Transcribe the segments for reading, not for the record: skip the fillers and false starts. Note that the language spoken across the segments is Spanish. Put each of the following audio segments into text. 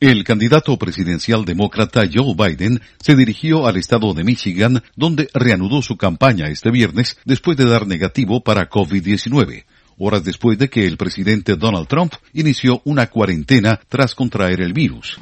El candidato presidencial demócrata Joe Biden se dirigió al estado de Michigan, donde reanudó su campaña este viernes después de dar negativo para COVID-19. Horas después de que el presidente Donald Trump inició una cuarentena tras contraer el virus.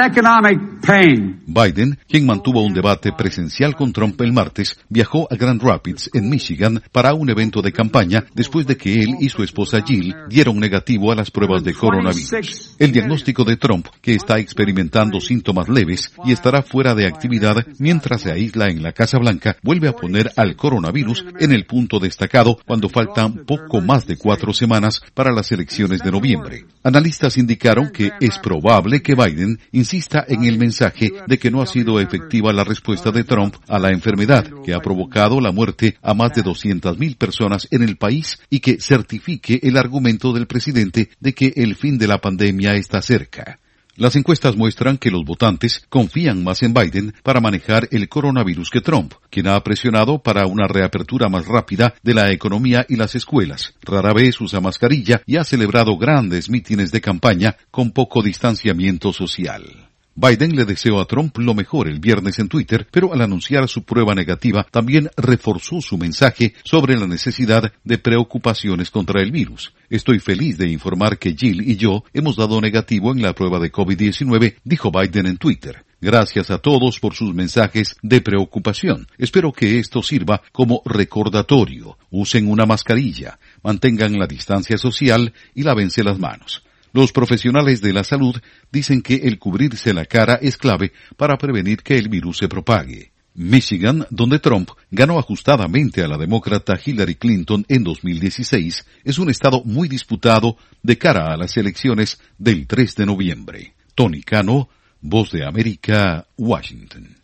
Biden, quien mantuvo un debate presencial con Trump el martes, viajó a Grand Rapids, en Michigan, para un evento de campaña después de que él y su esposa Jill dieron negativo a las pruebas de coronavirus. El diagnóstico de Trump, que está experimentando síntomas leves y estará fuera de actividad mientras se aísla en la Casa Blanca, vuelve a poner al coronavirus en el punto destacado cuando faltan poco más de 4 semanas para las elecciones de noviembre. Analistas indicaron que es probable que Biden insista en el mensaje de que no ha sido efectiva la respuesta de Trump a la enfermedad, que ha provocado la muerte a más de 200,000 personas en el país, y que certifique el argumento del presidente de que el fin de la pandemia está cerca. Las encuestas muestran que los votantes confían más en Biden para manejar el coronavirus que Trump, quien ha presionado para una reapertura más rápida de la economía y las escuelas. Rara vez usa mascarilla y ha celebrado grandes mítines de campaña con poco distanciamiento social. Biden le deseó a Trump lo mejor el viernes en Twitter, pero al anunciar su prueba negativa también reforzó su mensaje sobre la necesidad de preocupaciones contra el virus. Estoy feliz de informar que Jill y yo hemos dado negativo en la prueba de COVID-19, dijo Biden en Twitter. Gracias a todos por sus mensajes de preocupación. Espero que esto sirva como recordatorio. Usen una mascarilla, mantengan la distancia social y lávense las manos. Los profesionales de la salud dicen que el cubrirse la cara es clave para prevenir que el virus se propague. Michigan, donde Trump ganó ajustadamente a la demócrata Hillary Clinton en 2016, es un estado muy disputado de cara a las elecciones del 3 de noviembre. Tony Cano, Voz de América, Washington.